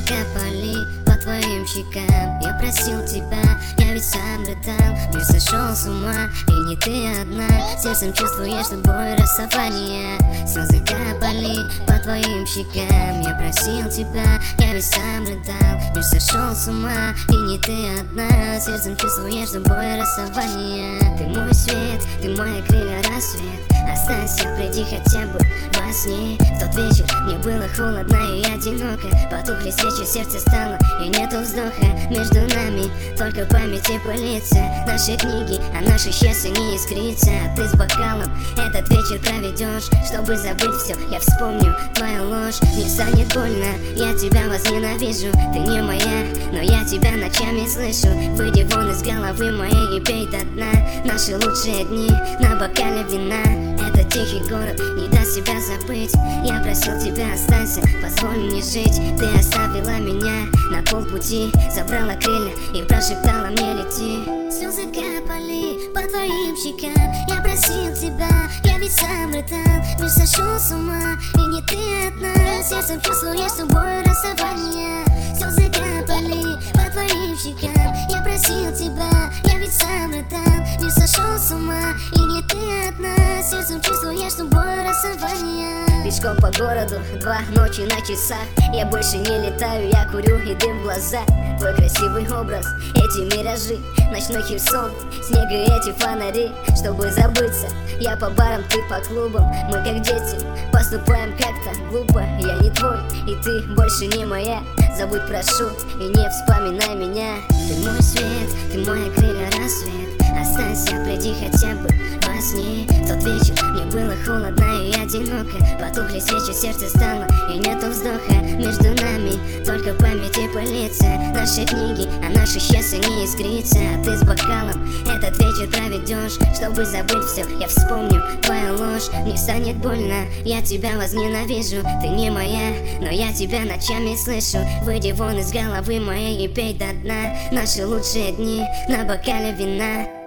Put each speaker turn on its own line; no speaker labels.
капали по твоим щекам. Я просил тебя, я ведь сам рыдал. Мир сошел с ума, и не ты одна. Сердцем чувствуешь тобой расставание. Слезы капали по твоим щекам. Я просил тебя, я ведь сам рыдал. Мир сошел с ума, и не ты одна. Сердцем чувствуешь тобой расставание. Ты мой свет, ты мои крылья, рассвет. Останься, приди хотя бы во сне. В тот вечер мне было холодно и одиноко. Потухли свечи, сердце стало, и нету вздоха. Между нами только память и пылится. Наши книги, а наши счастья не искрится. А ты с бокалом этот вечер проведешь. Чтобы забыть все, я вспомню твою ложь. Мне станет больно, я тебя возненавижу. Ты не моя, но я тебя ночами слышу. Выйди вон из головы моей и пей до дна. Наши лучшие дни на бокале вина. Это тихий город, не даст себя забыть. Я просил тебя, останься, позволь мне жить. Ты оставила меня на полпути, забрала крылья и прошептала мне лети. Слезы капали по твоим щекам. Я просил тебя, я ведь сам рыдал. Мир сошел с ума, и не ты одна. Сердцем чувствуешь с тобой расставание. Слезы капали по твоим щекам. Я просил тебя, я ведь сам рыдал. Мир сошел с ума, и не ты одна. Сердцем чувствуешь с тобой расставание. Пешком по городу, 2 ночи на часах. Я больше не летаю, я курю и дым в глаза. Твой красивый образ, эти миражи, ночной Херсон, снег и эти фонари. Чтобы забыться, я по барам, ты по клубам. Мы как дети, поступаем как-то глупо. Я не твой, и ты больше не моя. Забудь, прошу, и не вспоминай меня. Ты мой свет, ты мои крылья, рассвет. Останься, приди хотя бы во сне. В тот вечер мне было холодно и одиноко. Потухли свечи, сердце стало, и нету вздоха. Между нами только память и пылится. Наши книги, а наши счастья не искрится. А ты с бокалом этот вечер проведешь. Чтобы забыть все, я вспомню твою ложь. Мне станет больно, я тебя возненавижу. Ты не моя, но я тебя ночами слышу. Выйди вон из головы моей и пей до дна. Наши лучшие дни на бокале вина.